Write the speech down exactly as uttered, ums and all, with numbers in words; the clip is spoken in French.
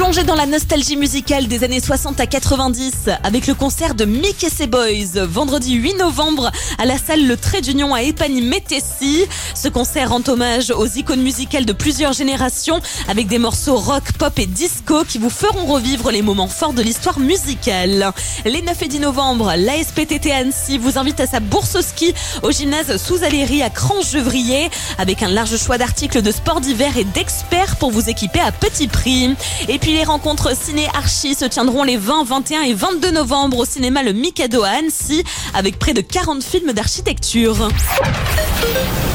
Plongez dans la nostalgie musicale des années soixante à quatre-vingt-dix avec le concert de Mick et ses Boys, vendredi huit novembre à la salle Le Trait d'Union à Épagny-Métessy. Ce concert rend hommage aux icônes musicales de plusieurs générations avec des morceaux rock, pop et disco qui vous feront revivre les moments forts de l'histoire musicale. Les neuf et dix novembre, l'A S P T T Annecy vous invite à sa bourse au ski au gymnase Sous-Aléry à Crange-Gevrier avec un large choix d'articles de sport d'hiver et d'experts pour vous équiper à petit prix. Et puis les rencontres Ciné Archi se tiendront les vingt, vingt et un et vingt-deux novembre au cinéma Le Mikado à Annecy avec près de quarante films d'architecture.